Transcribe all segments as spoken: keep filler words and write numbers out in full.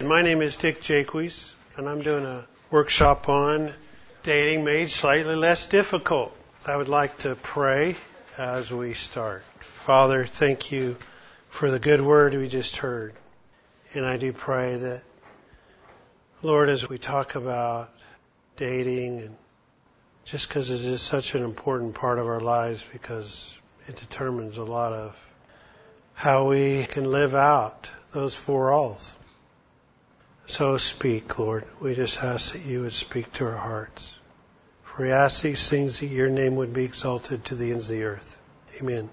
My name is Dick Jaques, and I'm doing a workshop on dating made slightly less difficult. I would like to pray as we start. Father, thank you for the good word we just heard. And I do pray that, Lord, as we talk about dating, and just because it is such an important part of our lives, because it determines a lot of how we can live out those four alls. So speak, Lord. We just ask that you would speak to our hearts. For we ask these things that your name would be exalted to the ends of the earth. Amen.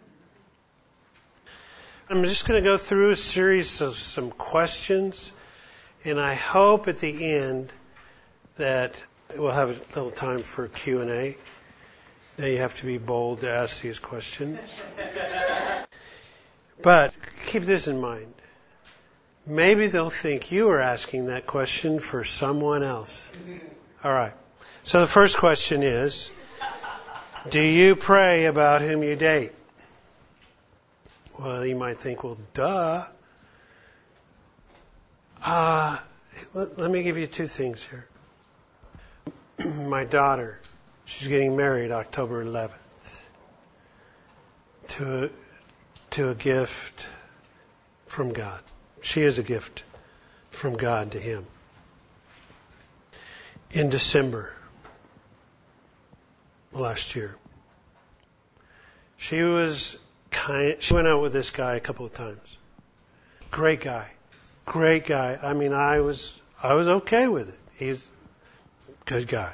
I'm just going to go through a series of some questions, and I hope at the end that we'll have a little time for Q and A. Now you have to be bold to ask these questions. But keep this in mind. Maybe they'll think you are asking that question for someone else. All right. So the first question is, do you pray about whom you date? Well, you might think, well, duh. Uh, let, let me give you two things here. My daughter, she's getting married October eleventh to a, to a gift from God. She is a gift from God to him. In December last year, she was kind. She went out with this guy a couple of times. Great guy, great guy. I mean, I was I was okay with it. He's a good guy.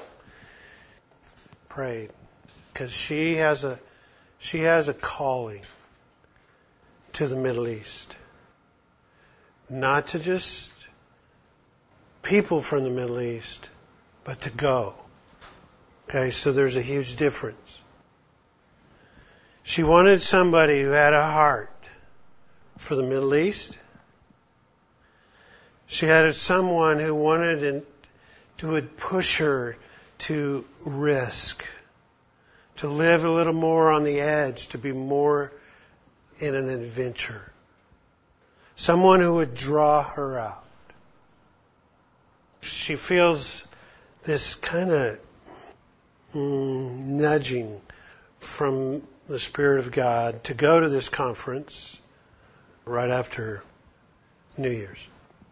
Prayed because she has a she has a calling to the Middle East. Not to just people from the Middle East, but to go. Okay, so there's a huge difference. She wanted somebody who had a heart for the Middle East. She had someone who wanted and who would push her to risk, to live a little more on the edge, to be more in an adventure. Someone who would draw her out. She feels this kind of mm, nudging from the Spirit of God to go to this conference right after New Year's.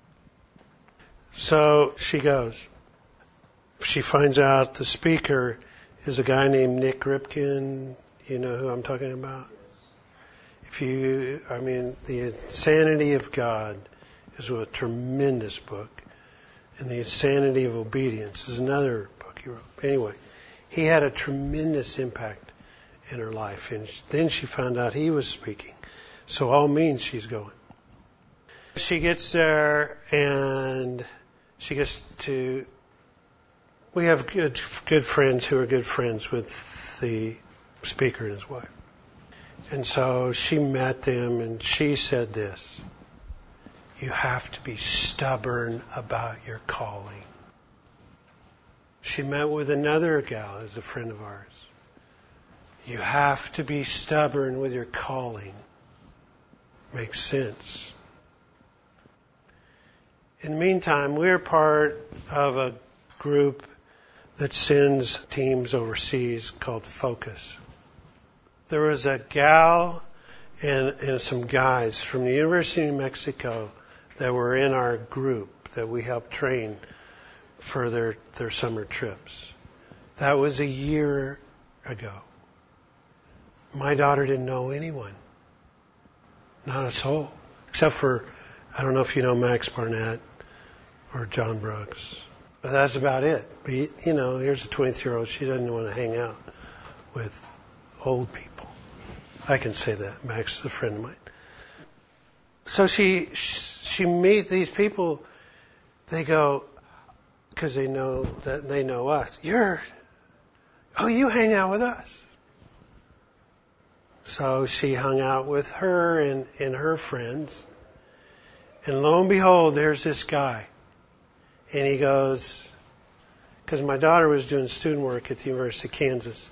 So she goes. She finds out the speaker is a guy named Nick Ripken. You know who I'm talking about? If you, I mean, The Insanity of God is a tremendous book. And The Insanity of Obedience is another book he wrote. Anyway, he had a tremendous impact in her life. And then she found out he was speaking. So all means she's going. She gets there and she gets to, we have good, good friends who are good friends with the speaker and his wife. And so she met them and she said this, you have to be stubborn about your calling. She met with another gal who's a friend of ours. You have to be stubborn with your calling. Makes sense. In the meantime, we're part of a group that sends teams overseas called Focus. There was a gal and, and some guys from the University of New Mexico that were in our group that we helped train for their, their summer trips. That was a year ago. My daughter didn't know anyone. Not a soul. Except for, I don't know if you know Max Barnett or John Brooks. But that's about it. But, you know, here's a twenty-three-year-old. She doesn't want to hang out with old people. I can say that. Max is a friend of mine. So she she meet these people. They go, because they know that they know us. You're, oh, you hang out with us. So she hung out with her and, and her friends. And lo and behold, there's this guy. And he goes, because my daughter was doing student work at the University of Kansas.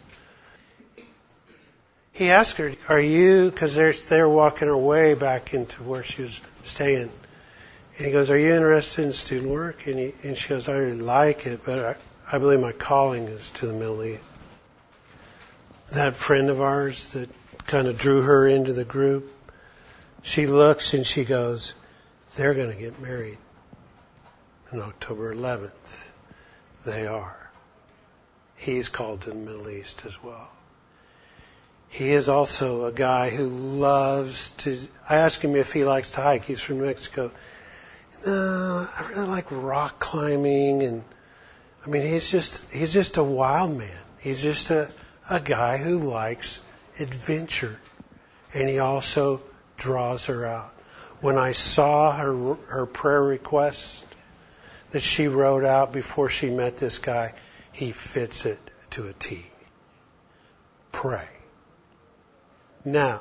He asked her, are you, because they're, they're walking her way back into where she was staying. And he goes, are you interested in student work? And, he, and she goes, I really like it, but I, I believe my calling is to the Middle East. That friend of ours that kind of drew her into the group, she looks and she goes, they're going to get married on October eleventh. They are. He's called to the Middle East as well. He is also a guy who loves to, I asked him if he likes to hike. He's from Mexico. No, I really like rock climbing, and I mean, he's just, he's just a wild man. He's just a, a guy who likes adventure, and he also draws her out. When I saw her, her prayer request that she wrote out before she met this guy, he fits it to a T. Pray. Now,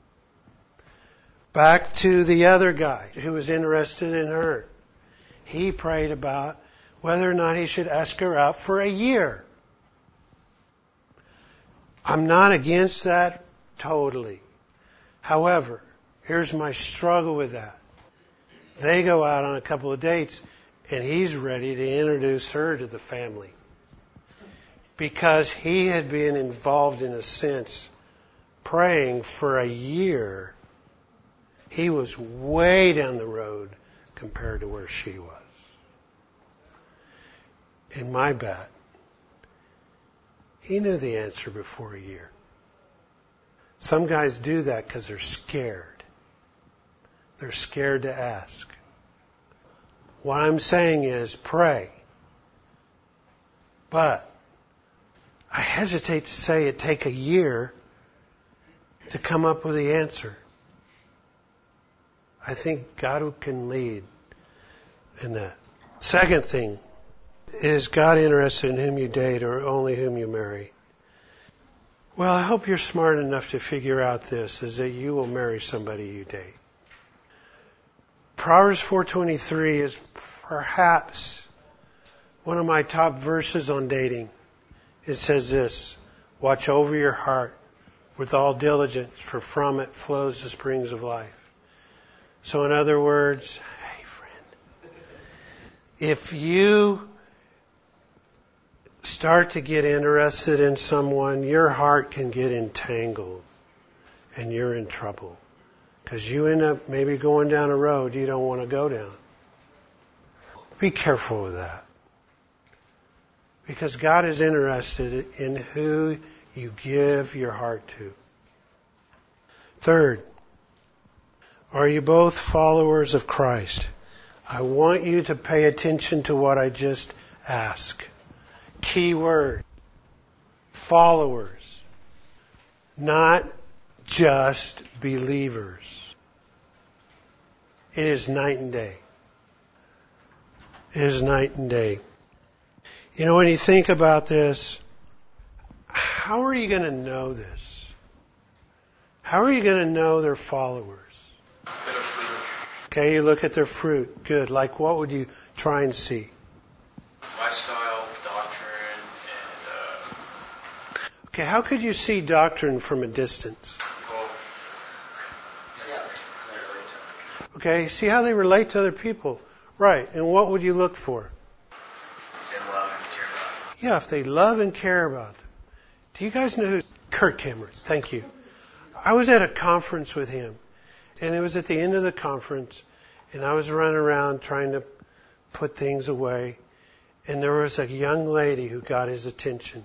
back to the other guy who was interested in her. He prayed about whether or not he should ask her out for a year. I'm not against that totally. However, here's my struggle with that. They go out on a couple of dates, and he's ready to introduce her to the family. Because he had been involved, in a sense, praying for a year. He was way down the road compared to where she was. In my bet, he knew the answer before a year. Some guys do that because they're scared. They're scared to ask. What I'm saying is pray. But I hesitate to say it take a year to come up with the answer. I think God can lead in that. Second thing, is God interested in whom you date or only whom you marry? Well, I hope you're smart enough to figure out this, is that you will marry somebody you date. Proverbs four twenty-three is perhaps one of my top verses on dating. It says this, watch over your heart with all diligence, for from it flows the springs of life. So in other words, hey friend, if you start to get interested in someone, your heart can get entangled and you're in trouble. Because you end up maybe going down a road you don't want to go down. Be careful with that. Because God is interested in who you give your heart to. Third, are you both followers of Christ? I want you to pay attention to what I just asked. Key word. Followers. Not just believers. It is night and day. It is night and day. You know, when you think about this, how are you going to know this? How are you going to know they're followers? Okay, you look at their fruit. Good. Like what would you try and see? Lifestyle, doctrine, and... Uh... Okay, how could you see doctrine from a distance? Well, see how they relate to other people. Okay, see how they relate to other people. Right, and what would you look for? If they love and care about them. Yeah, if they love and care about them. Do you guys know who? Kurt Cameron. Thank you. I was at a conference with him, and it was at the end of the conference, and I was running around trying to put things away, and there was a young lady who got his attention.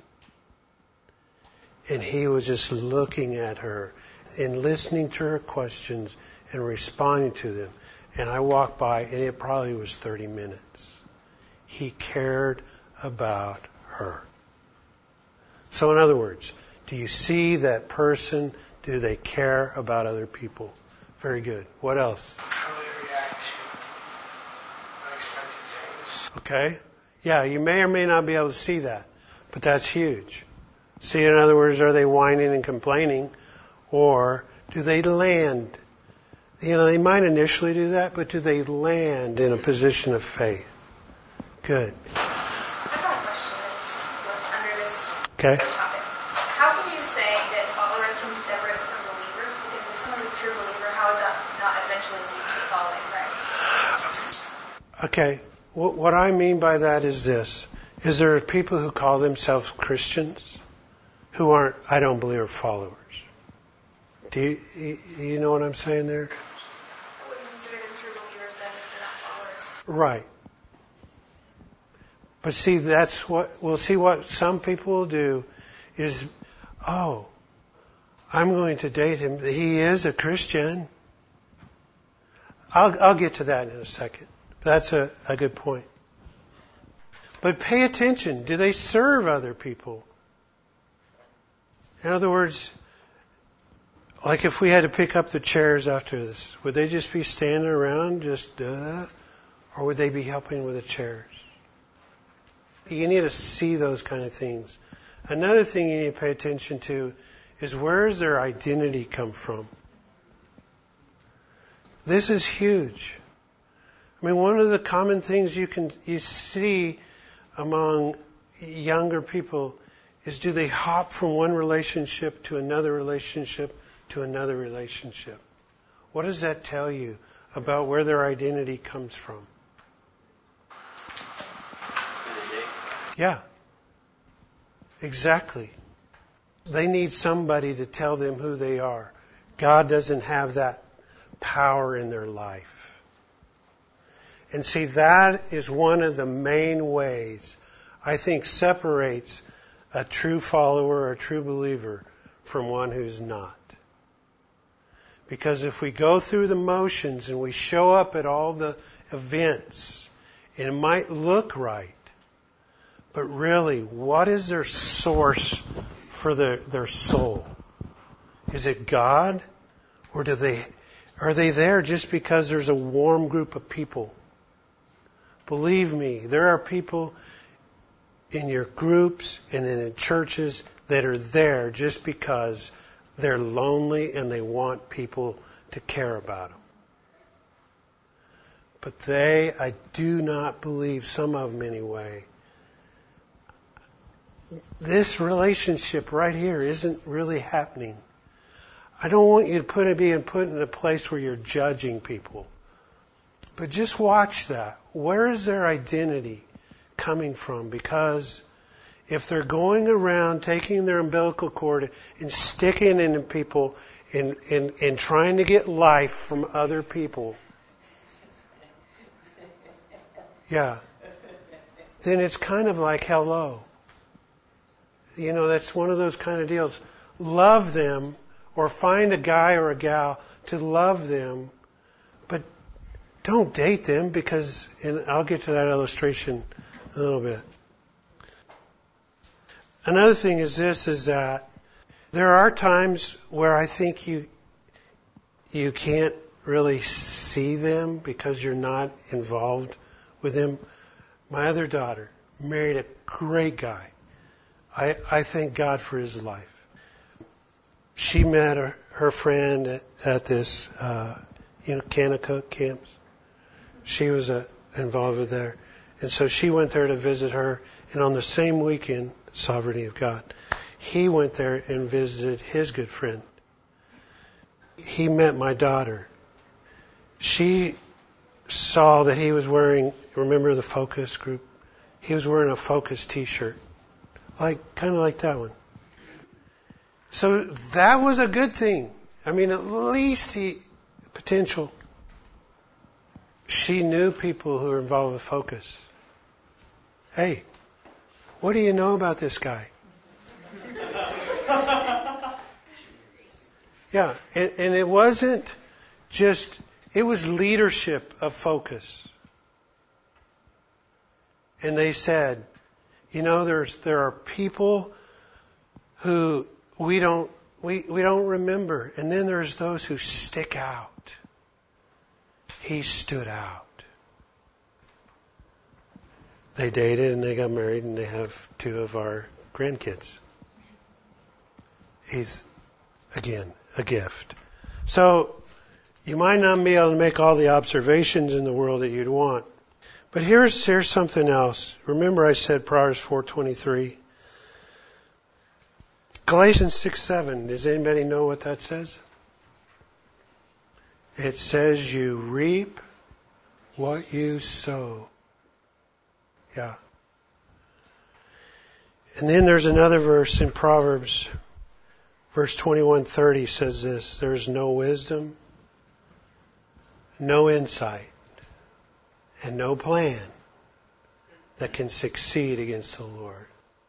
And he was just looking at her and listening to her questions and responding to them. And I walked by, and it probably was thirty minutes. He cared about her. So in other words, do you see that person? Do they care about other people? Very good. What else? How they react to unexpected things. Okay. Yeah, you may or may not be able to see that, but that's huge. See, in other words, are they whining and complaining, or do they land? You know, they might initially do that, but do they land in a position of faith? Good. I've got a question that's under this Okay. topic. How can you say that followers can be separate from believers? Because if someone's a true believer, how would that not eventually lead to following Christ? Okay, what, what I mean by that is this. Is there are people who call themselves Christians who aren't, I don't believe, are followers. Do you, you, you know what I'm saying there? I wouldn't consider them true believers then if they're not followers. Right. But see, that's what, well, see what some people will do is, oh, I'm going to date him. He is a Christian. I'll, I'll get to that in a second. That's a, a good point. But pay attention. Do they serve other people? In other words, like if we had to pick up the chairs after this, would they just be standing around just, uh, or would they be helping with the chairs? You need to see those kind of things. Another thing you need to pay attention to is where does their identity come from? This is huge. I mean, one of the common things you can you see among younger people is do they hop from one relationship to another relationship to another relationship? What does that tell you about where their identity comes from? Yeah. Exactly. They need somebody to tell them who they are. God doesn't have that power in their life. And see, that is one of the main ways I think separates a true follower or a true believer from one who's not. Because if we go through the motions and we show up at all the events, it might look right. But really, what is their source for their, their soul? Is it God? Or do they, are they there just because there's a warm group of people? Believe me, there are people in your groups and in churches that are there just because they're lonely and they want people to care about them. But they, I do not believe, some of them anyway, this relationship right here isn't really happening. I don't want you to put it being put in a place where you're judging people. But just watch that. Where is their identity coming from? Because if they're going around taking their umbilical cord and sticking it in people and, and, and trying to get life from other people, yeah, then it's kind of like hello. You know, that's one of those kind of deals. Love them, or find a guy or a gal to love them, but don't date them because, and I'll get to that illustration in a little bit. Another thing is this, is that there are times where I think you you can't really see them because you're not involved with them. My other daughter married a great guy. I, I thank God for his life. She met her, her friend at, at this, uh, you know, Kanakuk camps. She was uh, involved with there. And so she went there to visit her. And on the same weekend, sovereignty of God, he went there and visited his good friend. He met my daughter. She saw that he was wearing, remember the Focus group? He was wearing a Focus t-shirt. Like, kind of like that one. So that was a good thing. I mean, at least he, potential. She knew people who were involved with Focus. Hey, what do you know about this guy? Yeah, and, and it wasn't just, it was leadership of Focus. And they said, you know, there's there are people who we don't we, we don't remember. And then there's those who stick out. He stood out. They dated and they got married and they have two of our grandkids. He's, again, a gift. So you might not be able to make all the observations in the world that you'd want. But here's here's something else. Remember I said Proverbs four twenty-three. Galatians six seven. Does anybody know what that says? It says you reap what you sow. Yeah. And then there's another verse in Proverbs, verse twenty-one thirty says this, there's no wisdom, no insight, and no plan that can succeed against the Lord.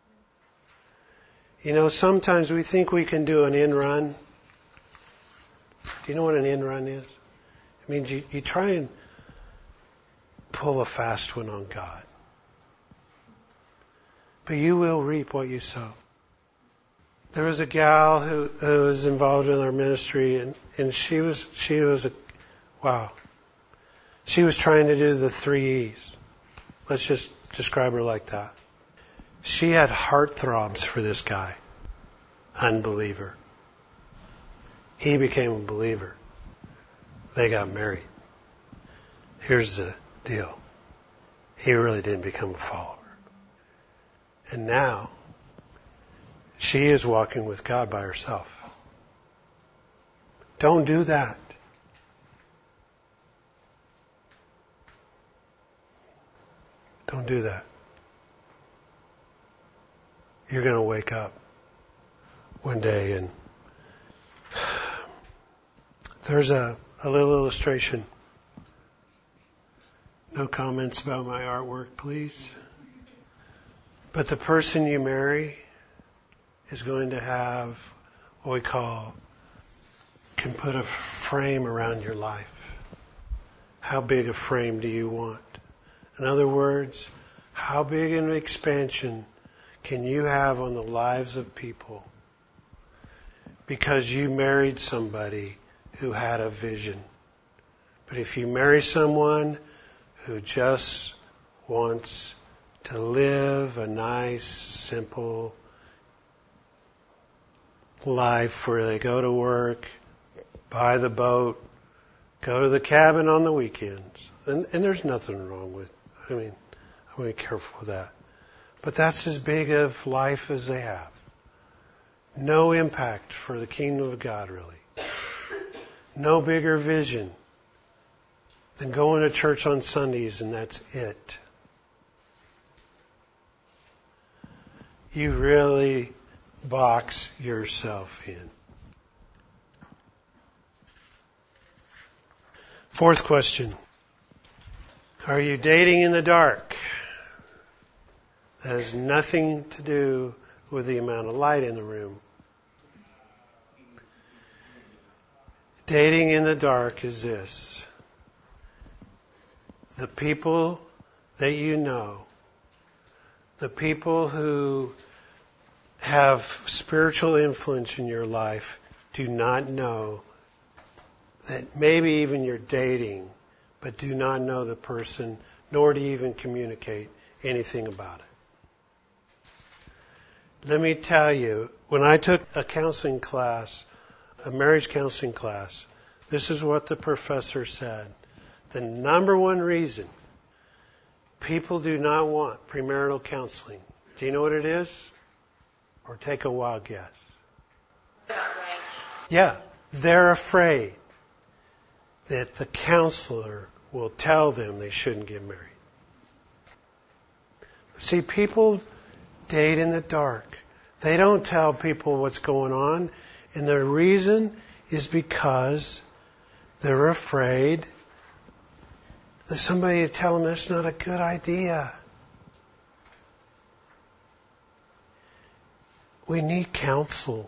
You know, sometimes we think we can do an end run. Do you know what an end run is? It means you, you try and pull a fast one on God. But you will reap what you sow. There was a gal who, who was involved in our ministry, and, and she was she was a wow. She was trying to do the three E's. Let's just describe her like that. She had heartthrobs for this guy, unbeliever. He became a believer. They got married. Here's the deal. He really didn't become a follower. And now, she is walking with God by herself. Don't do that. Don't do that. You're going to wake up one day and there's a, a little illustration. No comments about my artwork, please. But the person you marry is going to have what we call, can put a frame around your life. How big a frame do you want? In other words, how big an expansion can you have on the lives of people because you married somebody who had a vision? But if you marry someone who just wants to live a nice, simple life where they go to work, buy the boat, go to the cabin on the weekends. And, and there's nothing wrong with, I mean, I'm going to be careful with that. But that's as big of life as they have. No impact for the kingdom of God, really. No bigger vision than going to church on Sundays and that's it. You really box yourself in. Fourth question. Are you dating in the dark? That has nothing to do with the amount of light in the room. Dating in the dark is this. The people that you know, the people who have spiritual influence in your life do not know that maybe even you're dating, but do not know the person, nor to even communicate anything about it. Let me tell you, when I took a counseling class, a marriage counseling class, this is what the professor said. The number one reason people do not want premarital counseling, do you know what it is? Or take a wild guess. Yeah, they're afraid that the counselor will tell them they shouldn't get married. See, people date in the dark. They don't tell people what's going on. And the reason is because they're afraid that somebody will tell them that's not a good idea. We need counsel.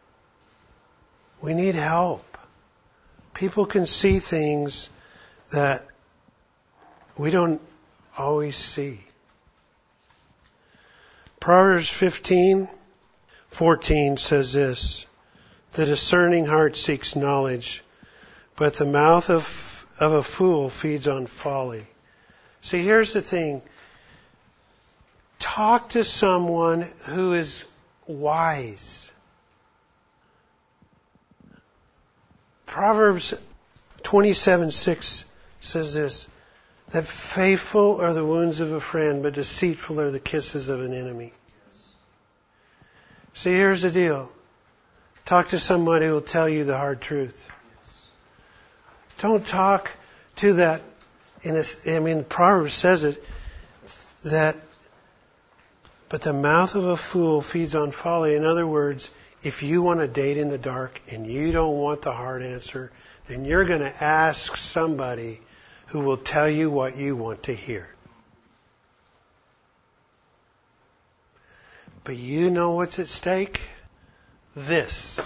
We need help. People can see things that we don't always see. Proverbs fifteen fourteen says this, the discerning heart seeks knowledge, but the mouth of, of a fool feeds on folly. See, here's the thing. Talk to someone who is wise. Proverbs twenty-seven six says this, that faithful are the wounds of a friend, but deceitful are the kisses of an enemy. See, here's the deal. Talk to somebody who will tell you the hard truth. Don't talk to that And it's, I mean, Proverbs says it, that, but the mouth of a fool feeds on folly. In other words, if you want to date in the dark and you don't want the hard answer, then you're going to ask somebody who will tell you what you want to hear. But you know what's at stake? This.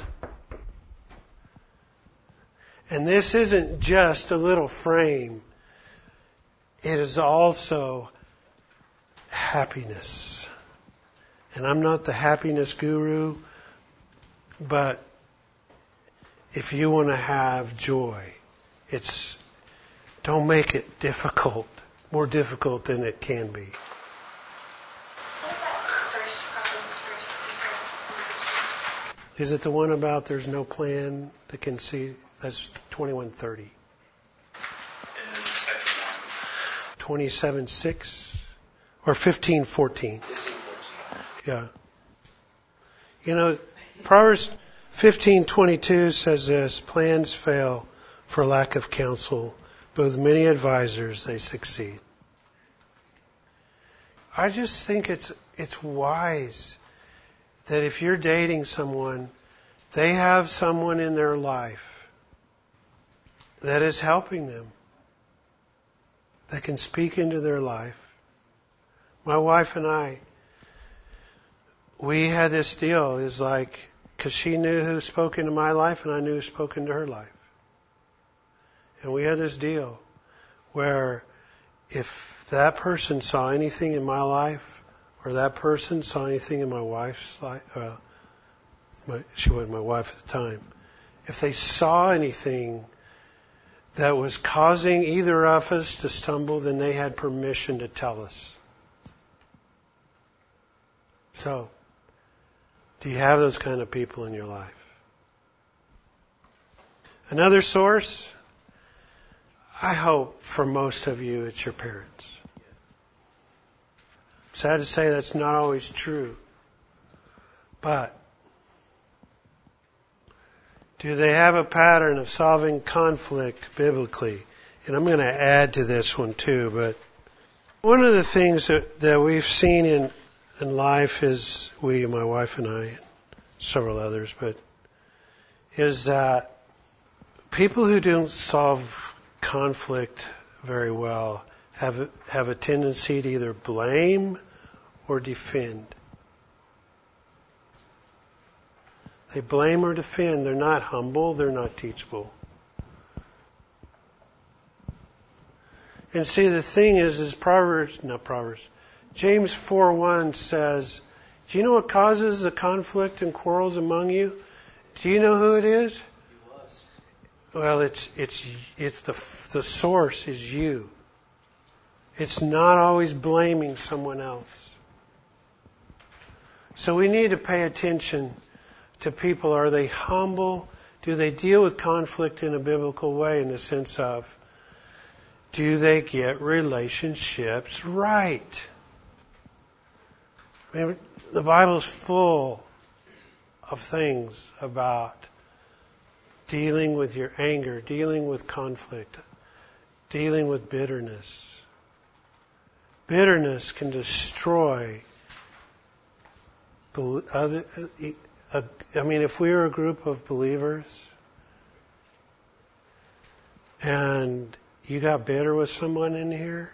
And this isn't just a little frame. It is also happiness. And I'm not the happiness guru, but if you want to have joy, it's, don't make it difficult, more difficult than it can be. Is it the one about there's no plan to conceive? That's twenty-one thirty. And then the second one. twenty-seven six or fifteen fourteen. fifteen fourteen. Yeah. You know, Proverbs fifteen twenty-two says this, plans fail for lack of counsel, but with many advisors they succeed. I just think it's it's wise that if you're dating someone, they have someone in their life that is helping them, that can speak into their life. My wife and I, we had this deal, is like, because she knew who spoke into my life and I knew who spoke into her life. And we had this deal where if that person saw anything in my life, or that person saw anything in my wife's life, uh, my, she wasn't my wife at the time, if they saw anything that was causing either of us to stumble, then they had permission to tell us. So, do you have those kind of people in your life? Another source, I hope for most of you it's your parents. Sad to say that's not always true. But do they have a pattern of solving conflict biblically? And I'm going to add to this one too, but one of the things that, that we've seen in, in life is, we, my wife and I, and several others, but is that people who don't solve conflict very well have have a tendency to either blame or defend. They blame or defend. They're not humble. They're not teachable. And see, the thing is, is Proverbs, not Proverbs, James four one says, do you know what causes the conflict and quarrels among you? Do you know who it is? Well, it's it's it's the the source is you. It's not always blaming someone else. So we need to pay attention to people. Are they humble? Do they deal with conflict in a biblical way, in the sense of, do they get relationships right? I mean, the Bible's full of things about dealing with your anger, dealing with conflict, dealing with bitterness. Bitterness can destroy other. I mean, if we were a group of believers and you got bitter with someone in here,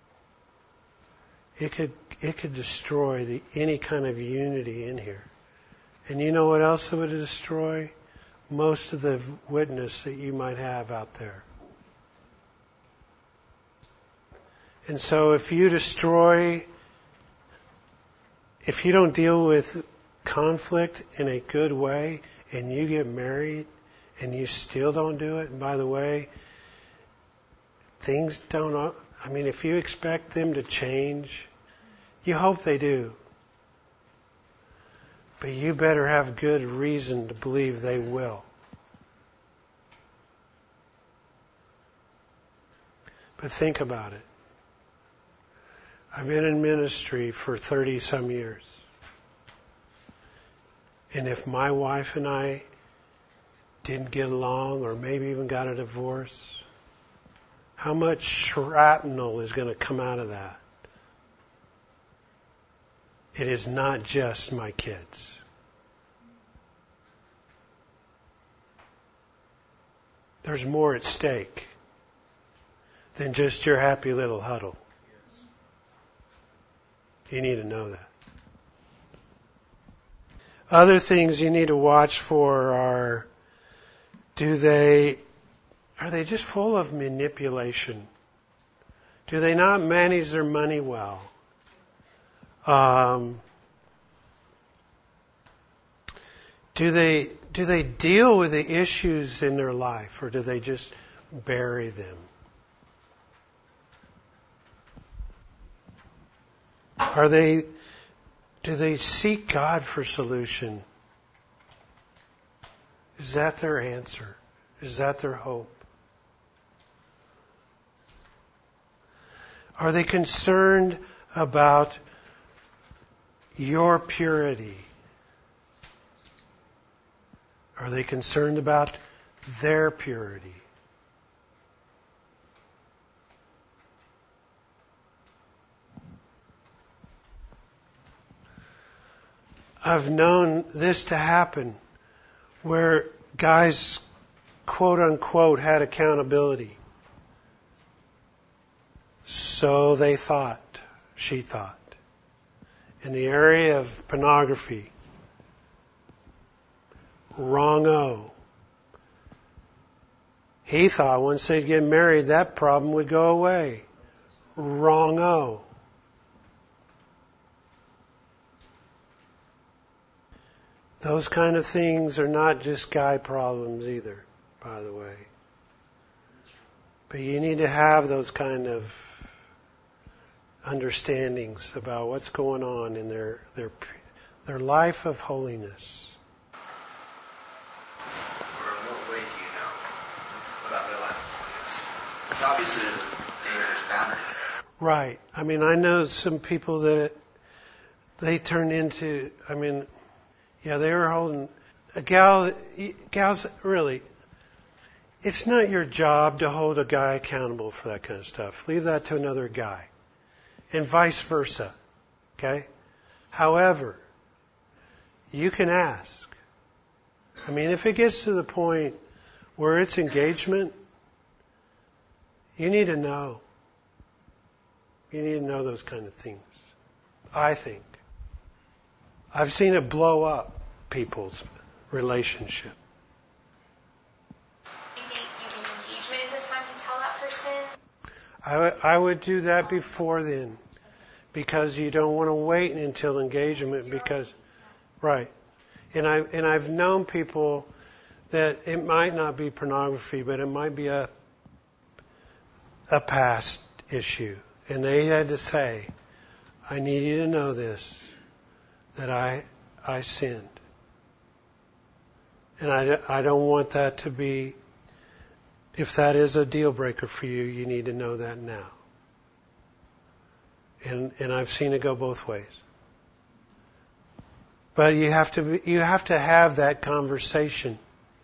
it could it could destroy the, any kind of unity in here. And you know what else it would destroy? Most of the witness that you might have out there. And so if you destroy, if you don't deal with conflict in a good way, and you get married and you still don't do it, and by the way, things don't, I mean, if you expect them to change, you hope they do. But you better have good reason to believe they will. But think about it. I've been in ministry for thirty some years. And if my wife and I didn't get along, or maybe even got a divorce, How much shrapnel is going to come out of that? It is not just my kids. There's more at stake than just your happy little huddle. You need to know that. Other things you need to watch for are, do they, are they just full of manipulation? Do they not manage their money well? Um, do they, do they deal with the issues in their life, or do they just bury them? Are they, do they seek God for solution? Is that their answer? Is that their hope? Are they concerned about your purity? Are they concerned about their purity? I've known this to happen where guys, quote unquote, had accountability. So they thought, she thought. In the area of pornography, wrong-o. He thought once they'd get married, that problem would go away. Wrong-o. Those kind of things are not just guy problems either, by the way. But you need to have those kind of understandings about what's going on in their their their life of holiness. Or in what way do you know about their life of holiness? It's obviously there's a dangerous boundary. Right. I mean, I know some people that they turned into, I mean, yeah, they were holding a gal, gals, really, it's not your job to hold a guy accountable for that kind of stuff. Leave that to another guy. And vice versa. Okay? However, you can ask. I mean, if it gets to the point where it's engagement, you need to know. You need to know those kind of things. I think. I've seen it blow up people's relationship. You think, you think engagement is the time to tell that person? I, w- I would do that before then, because you don't want to wait until engagement. Because, right, and I and I've known people that it might not be pornography, but it might be a a past issue, and they had to say, "I need you to know this, that I I sinned, and I I don't want that to be." If that is a deal breaker for you, you need to know that now. And and I've seen it go both ways. But you have to be, you have to have that conversation.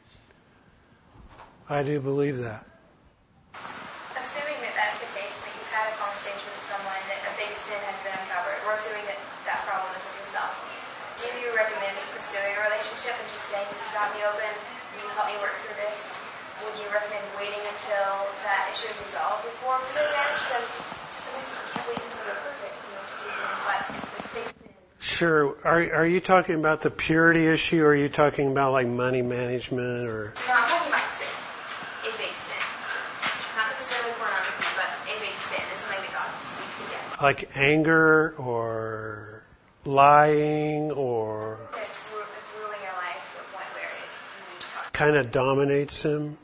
I do believe that. Assuming that that's the case, that you've had a conversation with someone, that a big sin has been uncovered, or assuming that that problem is with yourself, do you recommend pursuing a relationship and just saying, this is out in the open, you help me work through this? Would you recommend waiting until that issue is resolved before pursuing marriage? Because to some extent, you can't wait until you're perfect, you know, to do something less. It's big sin. Sure. Are are you talking about the purity issue, or are you talking about like money management, or? No, I'm talking about sin. A big sin. Not necessarily pornography, but a big sin is something that God speaks against. Like anger or lying or It's, ru- it's ruling your life to a point where it you need to talk. kind of dominates them.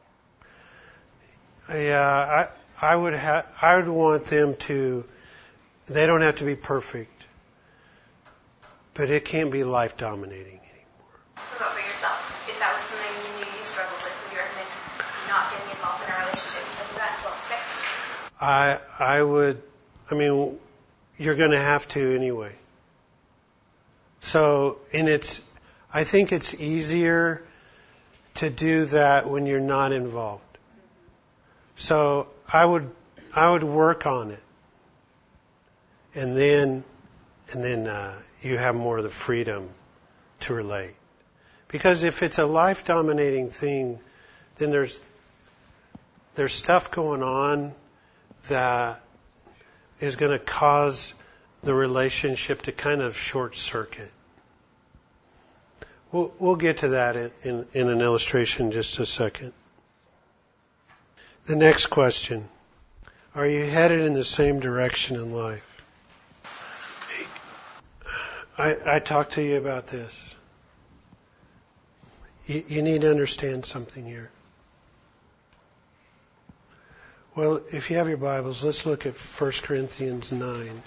Yeah, I I would ha- I would want them to. They don't have to be perfect, but it can't be life dominating anymore. What about for yourself? If that was something you knew you struggled with, would you recommend not getting involved in a relationship because of that until it's fixed? I I would. I mean, you're going to have to anyway. So, and it's. I think it's easier to do that when you're not involved. So I would I would work on it, and then and then uh, you have more of the freedom to relate. Because if it's a life dominating thing, then there's there's stuff going on that is going to cause the relationship to kind of short circuit. We'll, we'll get to that in, in, in an illustration in just a second. The next question. Are you headed in the same direction in life? I, I talked to you about this. You, you need to understand something here. Well, if you have your Bibles, let's look at First Corinthians nine.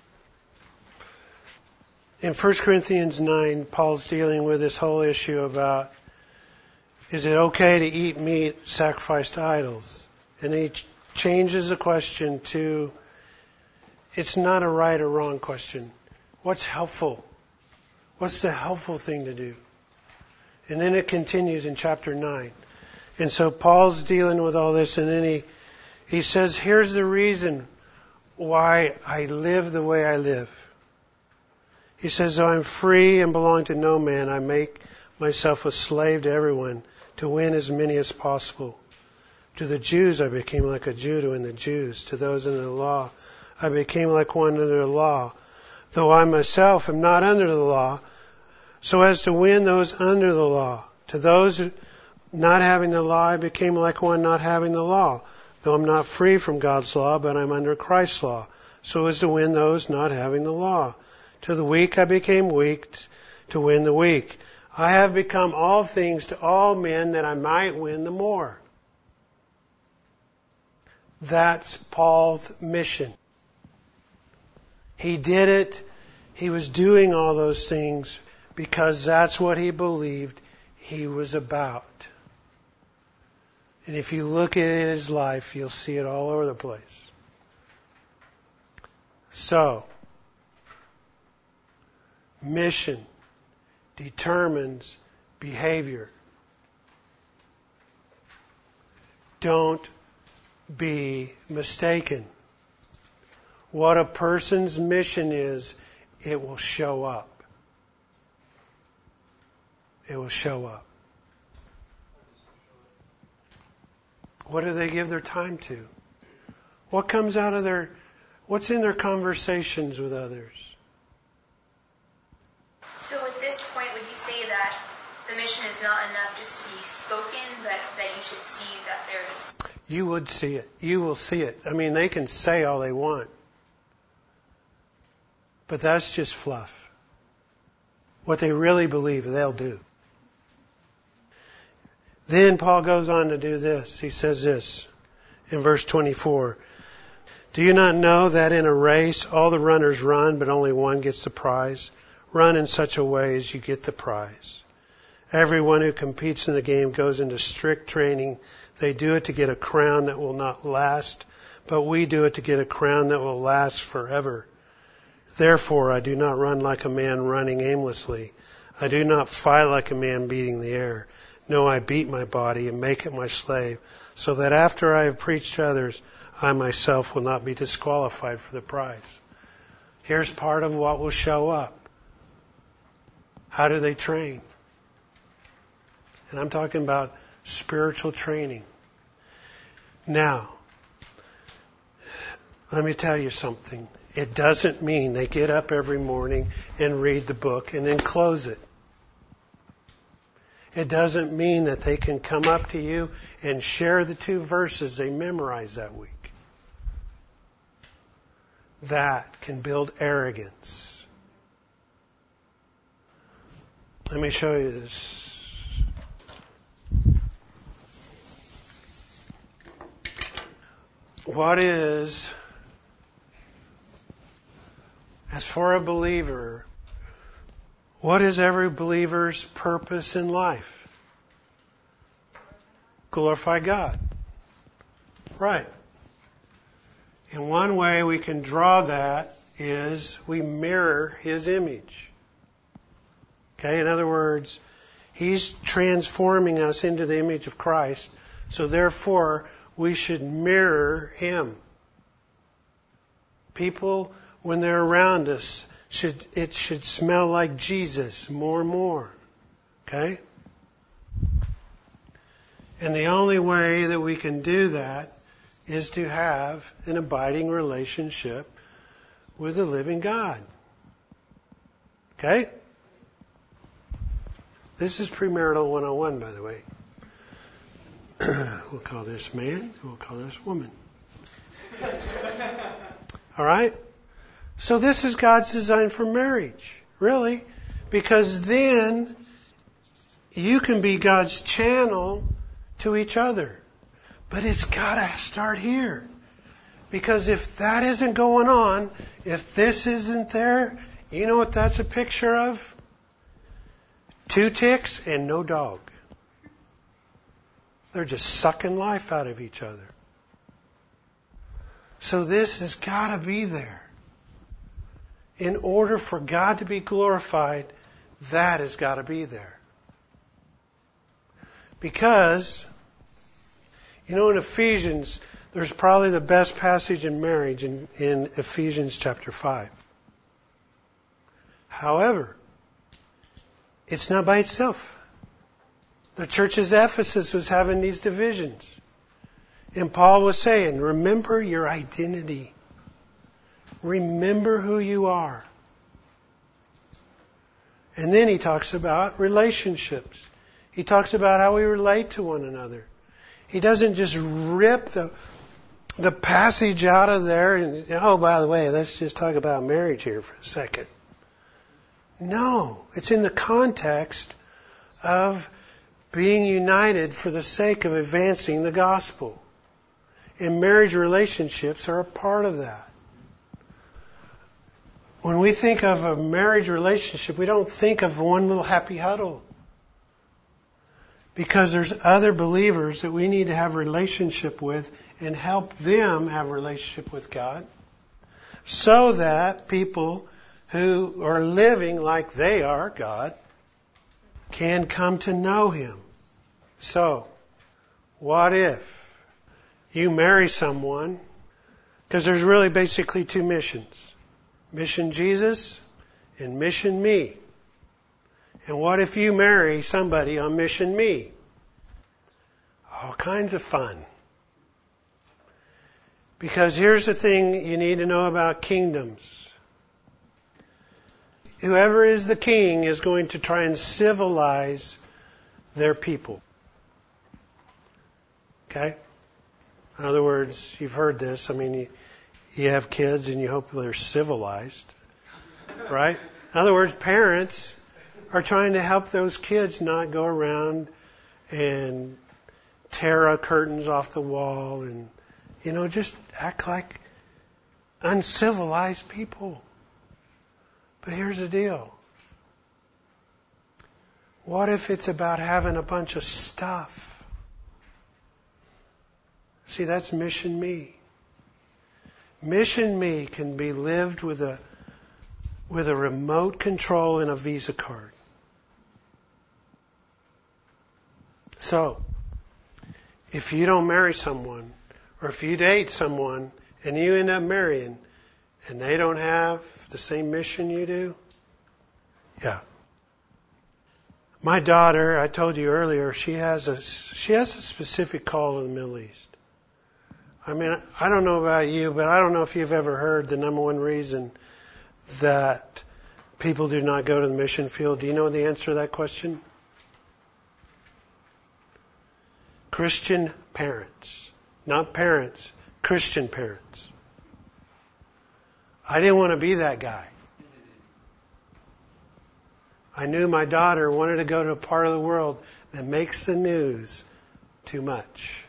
In First Corinthians nine, Paul's dealing with this whole issue about, is it okay to eat meat sacrificed to idols? And he ch- changes the question to, it's not a right or wrong question. What's helpful? What's the helpful thing to do? And then it continues in chapter nine. And so Paul's dealing with all this, and then he, he says, here's the reason why I live the way I live. He says, though I'm free and belong to no man, I make myself a slave to everyone to win as many as possible. To the Jews, I became like a Jew to win the Jews. To those under the law, I became like one under the law, though I myself am not under the law, so as to win those under the law. To those not having the law, I became like one not having the law, though I'm not free from God's law, but I'm under Christ's law, so as to win those not having the law. To the weak I became weak to win the weak. I have become all things to all men that I might win the more. That's Paul's mission. He did it. He was doing all those things because that's what he believed he was about. And if you look at his life, you'll see it all over the place. So, mission determines behavior. Don't be mistaken. What a person's mission is, it will show up. It will show up. What do they give their time to? What comes out of their, what's in their conversations with others? So at this point, would you say that the mission is not enough just to be spoken, but that you should see that there is... You would see it. You will see it. I mean, they can say all they want. But that's just fluff. What they really believe, they'll do. Then Paul goes on to do this. He says this in verse twenty-four. Do you not know that in a race all the runners run, but only one gets the prize? Run in such a way as you get the prize. Everyone who competes in the game goes into strict training. They do it to get a crown that will not last, but we do it to get a crown that will last forever. Therefore, I do not run like a man running aimlessly. I do not fight like a man beating the air. No, I beat my body and make it my slave, so that after I have preached to others, I myself will not be disqualified for the prize. Here's part of what will show up. How do they train? And I'm talking about spiritual training. Now, let me tell you something. It doesn't mean they get up every morning and read the book and then close it. It doesn't mean that they can come up to you and share the two verses they memorized that week. That can build arrogance. Let me show you this. What is, as for a believer, what is every believer's purpose in life? Glorify God. Right. And one way we can draw that is we mirror His image. Okay, in other words, He's transforming us into the image of Christ, so therefore we should mirror Him. People, when they're around us, should it should smell like Jesus more and more. Okay? And the only way that we can do that is to have an abiding relationship with the living God. Okay? This is premarital one oh one, by the way. We'll call this man, we'll call this woman. All right? So this is God's design for marriage, really, because then you can be God's channel to each other. But it's got to start here. Because if that isn't going on, if this isn't there, you know what that's a picture of? Two ticks and no dog. They're just sucking life out of each other. So this has got to be there. In order for God to be glorified, that has got to be there. Because, you know, in Ephesians, there's probably the best passage in marriage in, in Ephesians chapter five. However, it's not by itself. The church at Ephesus was having these divisions. And Paul was saying, remember your identity. Remember who you are. And then he talks about relationships. He talks about how we relate to one another. He doesn't just rip the the passage out of there and, oh, by the way, let's just talk about marriage here for a second. No, it's in the context of being united for the sake of advancing the gospel. And marriage relationships are a part of that. When we think of a marriage relationship, we don't think of one little happy huddle. Because there's other believers that we need to have a relationship with and help them have a relationship with God. So that people who are living like they are God can come to know Him. So, what if you marry someone? Because there's really basically two missions. Mission Jesus and mission me. And what if you marry somebody on mission me? All kinds of fun. Because here's the thing you need to know about kingdoms. Whoever is the king is going to try and civilize their people. Okay? In other words, you've heard this. I mean, you, you have kids and you hope they're civilized. Right? In other words, parents are trying to help those kids not go around and tear curtains off the wall and, you know, just act like uncivilized people. But here's the deal. What if it's about having a bunch of stuff? See, that's mission me. Mission me can be lived with a with a remote control and a Visa card. So, if you don't marry someone, or if you date someone and you end up marrying, and they don't have the same mission you do, yeah. My daughter, I told you earlier, she has a she has a specific call in the Middle East. I mean, I don't know about you, but I don't know if you've ever heard the number one reason that people do not go to the mission field. Do you know the answer to that question? Christian parents. Not parents. Christian parents. I didn't want to be that guy. I knew my daughter wanted to go to a part of the world that makes the news too much.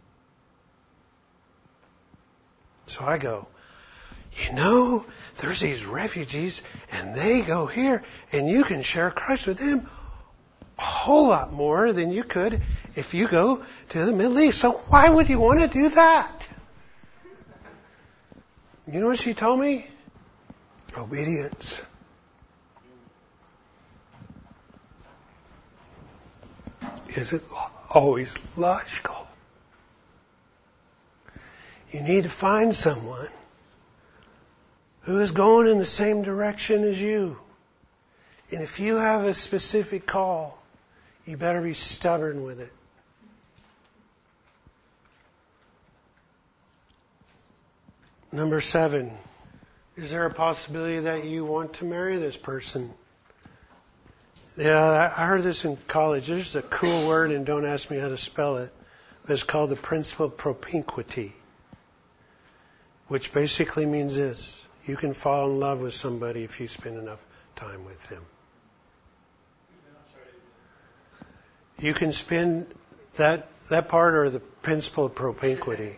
So I go, you know, there's these refugees and they go here and you can share Christ with them a whole lot more than you could if you go to the Middle East. So why would you want to do that? You know what she told me? Obedience. Is it always logical? You need to find someone who is going in the same direction as you. And if you have a specific call, you better be stubborn with it. Number seven, is there a possibility that you want to marry this person? Yeah, I heard this in college. There's a cool word, and don't ask me how to spell it, but it's called the principle of propinquity, which basically means this: you can fall in love with somebody if you spend enough time with them. You can spend that that part, or the principle of propinquity.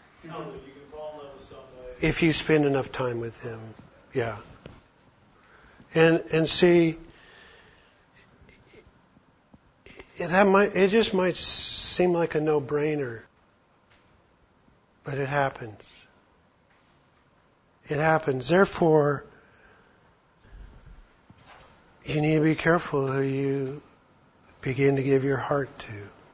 If you spend enough time with them, yeah. And and see, that might it just might seem like a no-brainer, but it happens. It happens. Therefore, you need to be careful who you begin to give your heart to.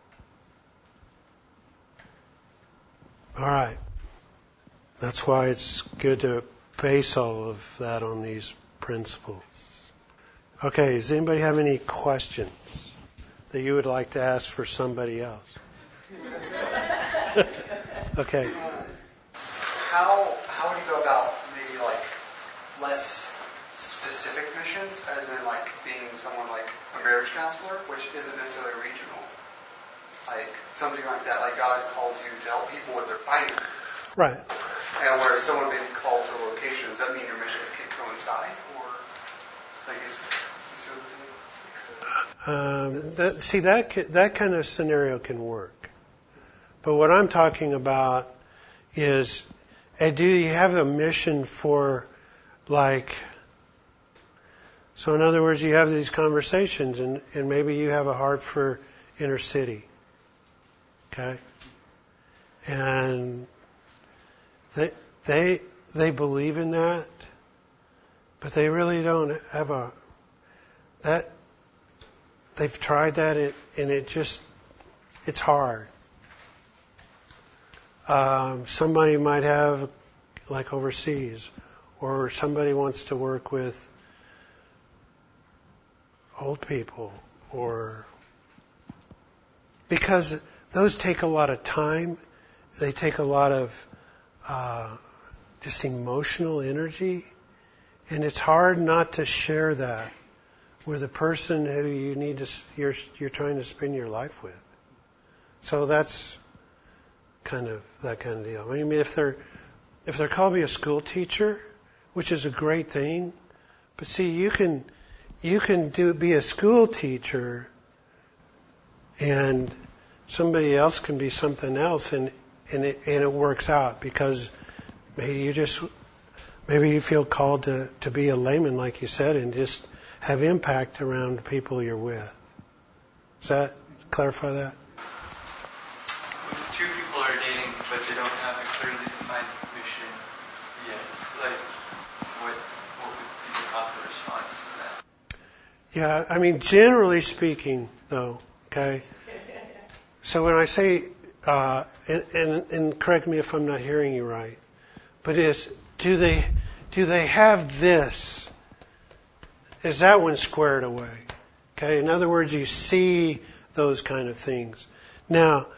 All right. That's why it's good to base all of that on these principles. Okay, does anybody have any questions that you would like to ask for somebody else? Okay. How how would you go about maybe like less specific missions, as in like being someone like a marriage counselor, which isn't necessarily regional? Like something like that, like God has called you to help people with their finances. Right. And where someone may be called to a location, does that mean your missions can't coincide? Or, like, is, is um, that, see, that that kind of scenario can work. But what I'm talking about is, uh, do you have a mission for, like, so in other words, you have these conversations, and, and maybe you have a heart for inner city. Okay? And They they they believe in that, but they really don't have a that. They've tried that, and, and it just it's hard. Um, somebody might have, like overseas, or somebody wants to work with old people, or because those take a lot of time. They take a lot of Uh, just emotional energy, and it's hard not to share that with a person who you need to you're you're trying to spend your life with. So that's kind of that kind of deal. I mean, if they're if they're called to be a school teacher, which is a great thing, but see, you can you can do be a school teacher, and somebody else can be something else, and And it, and it works out because maybe you just, maybe you feel called to, to be a layman, like you said, and just have impact around the people you're with. Does that clarify that? If two people are dating, but they don't have a clearly defined mission yet, like, what, what would be the proper response to that? Yeah, I mean, generally speaking, though, okay? So when I say, Uh, and, and, and correct me if I'm not hearing you right, but is do they do they have this? Is that one squared away? Okay, in other words, you see those kind of things. Now,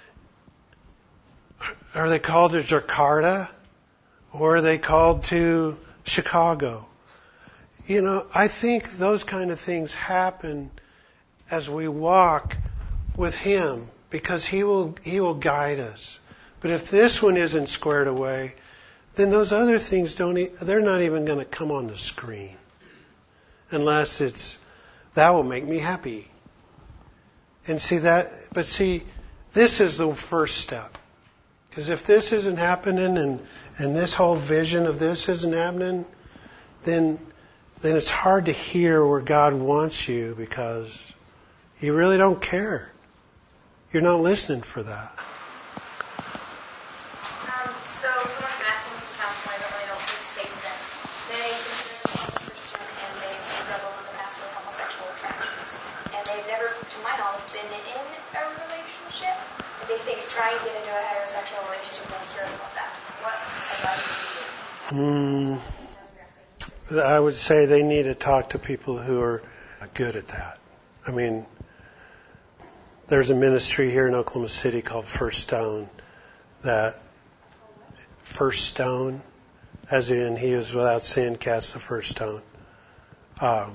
are they called to Jakarta, or are they called to Chicago? You know, I think those kind of things happen as we walk with Him, because He will He will guide us. But if this one isn't squared away, then those other things don't. E- they're not even going to come on the screen, unless it's that will make me happy. And see that. But see, this is the first step. Because if this isn't happening, and and this whole vision of this isn't happening, then then it's hard to hear where God wants you, because you really don't care. You're not listening for that. Um, so someone's been asking me for counsel, I don't really know what to say to them. They consider themselves Christian, and they struggle with the past with homosexual attractions. And they've never, to my knowledge, been in a relationship. And they think trying to get into a heterosexual relationship will cure them of that. What about Mm, I would say they need to talk to people who are good at that. I mean, there's a ministry here in Oklahoma City called First Stone that First Stone, as in he is without sin, cast the first stone. Um,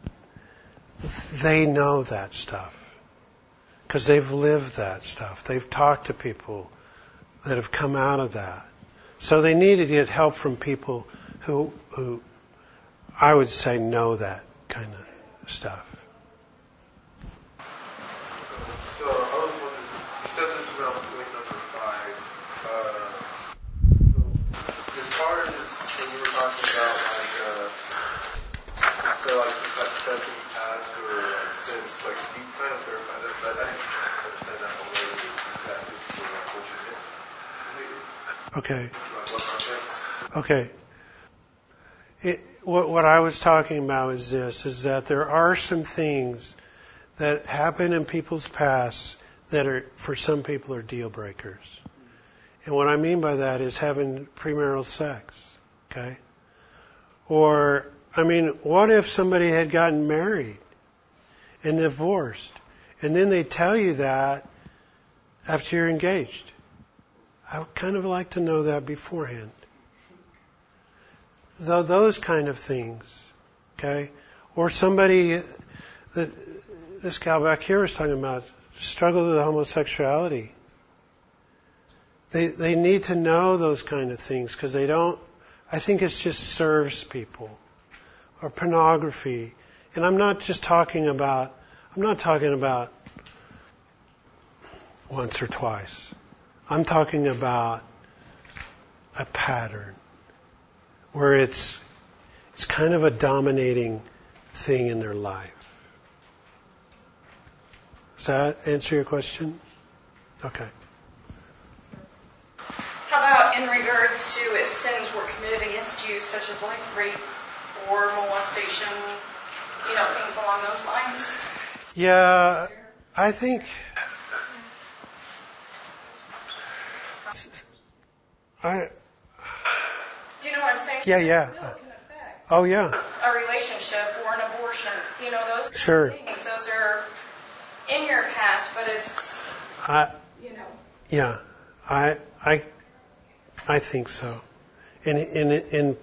they know that stuff because they've lived that stuff. They've talked to people that have come out of that. So they need to get help from people who, who I would say know that kind of stuff. So I was wondering, you said this about point number five. Uh, so as far as when you were talking about like, uh, so like like confessing past or like sins, like you kind of clarify that, but I didn't understand that whole way exactly for like what you meant. Okay. Like what context? Okay. It, what, what I was talking about is this, is that there are some things that happen in people's past that are, for some people, are deal breakers. And what I mean by that is having premarital sex, okay? Or, I mean, what if somebody had gotten married and divorced, and then they tell you that after you're engaged? I would kind of like to know that beforehand. Though those kind of things, okay? Or somebody, that this gal back here was talking about, struggled with homosexuality. They they need to know those kind of things because they don't. I think it just serves people. Or pornography, and I'm not just talking about. I'm not talking about once or twice. I'm talking about a pattern where it's it's kind of a dominating thing in their life. Does that answer your question? Okay. How about in regards to if sins were committed against you, such as like rape or molestation, you know, things along those lines? Yeah, I think I. Do you know what I'm saying? Yeah, yeah. Still can affect Oh, yeah. a relationship or an abortion. You know, those Sure. things. Those are in your past, but it's, I. you know. Yeah, I. I. I think so. And in in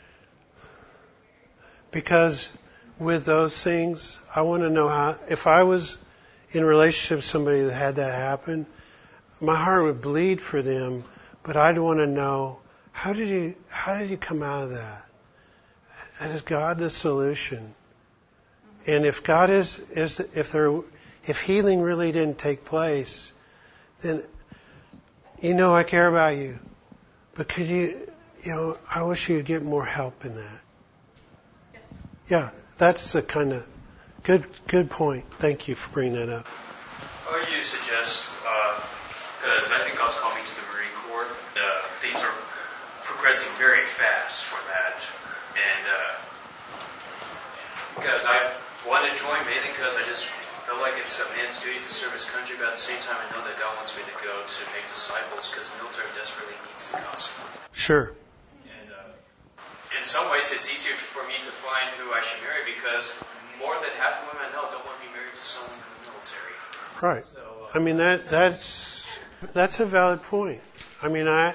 because with those things, I want to know how. If I was in a relationship with somebody that had that happen, my heart would bleed for them. But I'd want to know, how did you how did you come out of that? Is God the solution? And if God is is if there if healing really didn't take place, then you know I care about you. But could you you know I wish you'd get more help in that. Yes. Yeah, that's the kind of good good point. Thank you for bringing that up. What would you suggest? Because I think God's called me to the Marine Corps. Uh, things are progressing very fast for that, and uh, because I want to join mainly because I just feel like it's a man's duty to serve his country, but at the same time I know that God wants me to go to make disciples because the military desperately needs the gospel. Sure. And uh, in some ways it's easier for me to find who I should marry because more than half the women I know don't want to be married to someone in the military. Right. So, uh, I mean that that's that's a valid point. I mean I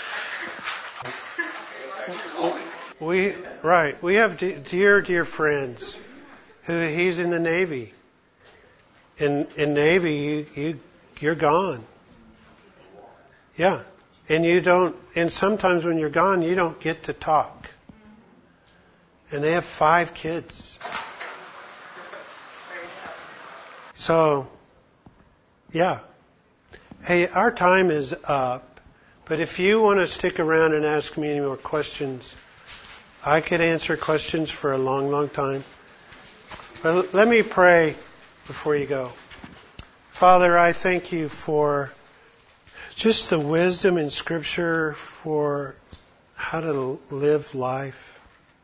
we right we have dear dear friends who he's in the Navy. In in Navy you you you're gone. Yeah. And you don't and sometimes when you're gone you don't get to talk. And they have five kids. So yeah. Hey, our time is up, but if you want to stick around and ask me any more questions, I could answer questions for a long, long time. But let me pray before you go. Father, I thank you for just the wisdom in Scripture for how to live life.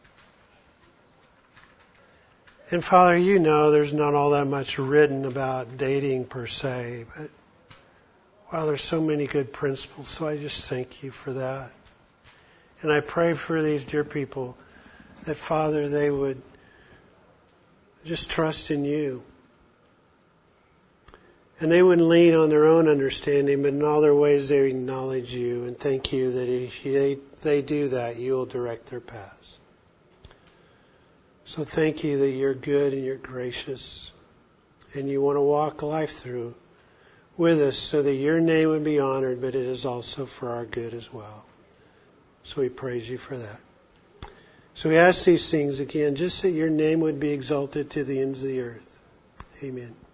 And Father, you know there's not all that much written about dating per se, but Wow, there's so many good principles, so I just thank you for that. And I pray for these dear people that, Father, they would just trust in you. And they wouldn't lean on their own understanding, but in all their ways they acknowledge you and thank you that if they, they do that, you will direct their paths. So thank you that you're good and you're gracious and you want to walk life through with us so that your name would be honored, but it is also for our good as well. So we praise you for that. So we ask these things again, just that your name would be exalted to the ends of the earth. Amen.